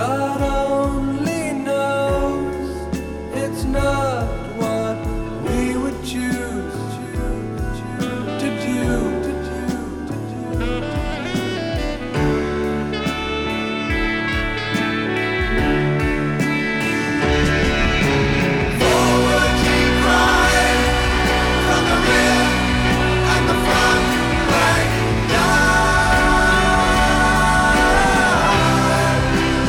God only knows it's not what we would choose to do. Forward he cried from the rear and the front rank died.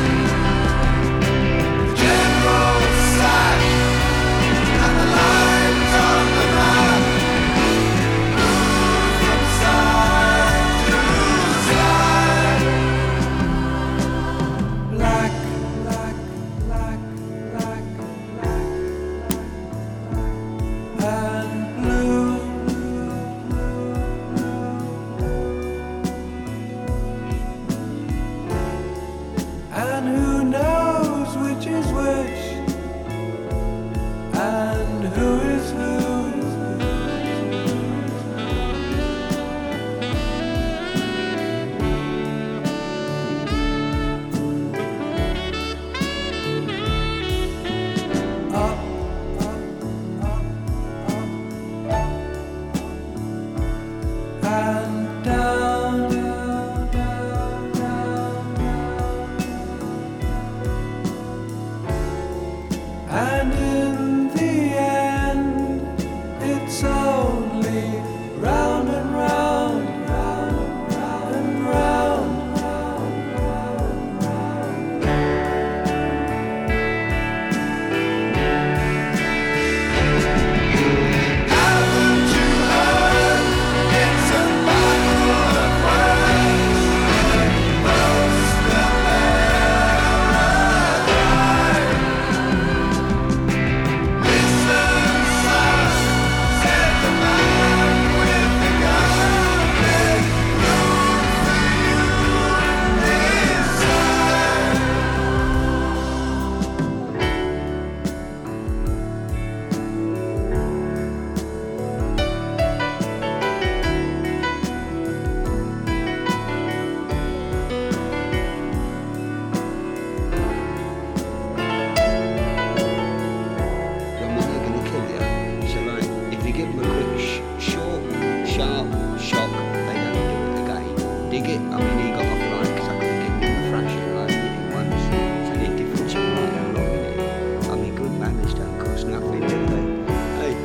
The general sat and the lines on the map moved from side to side. Black, black, black, black, black, and blue. And who knows which is which, and who is who. Up, up, up, up, and down, down, down, down, down. And in the end, it's only round and round, round and round, round, round, haven't you heard? It's a battle of words. Most will never die. Listen, son, said the man with the gun. There's room for you inside. I mean, they're going to kill you. So, like, if you give them a quick, short, sharp shock, they don't do it again. Dig it? I mean, he got off like exactly giving him a thrashing, like, hit him once. It's only a difference of like how long it is. I mean, good manners don't cost nothing, do they? Hey.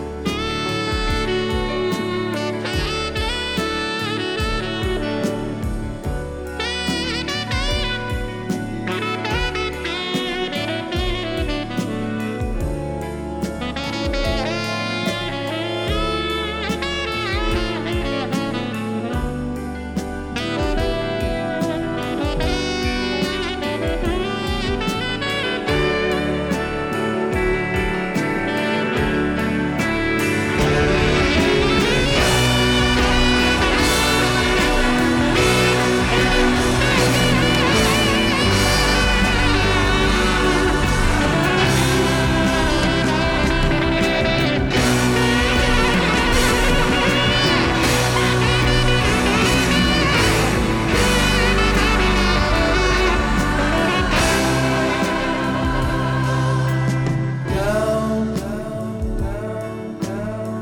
Down, down, down, down,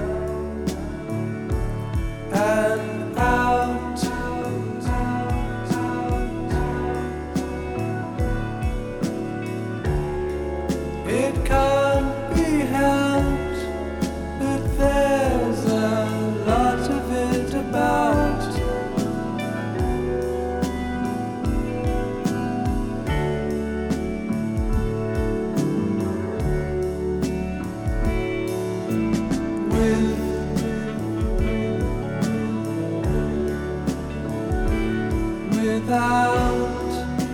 down, and out, it can't be helped that there's a lot of it about. Without,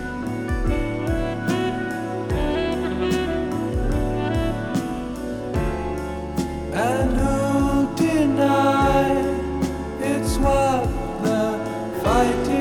and who'll deny it's what the fight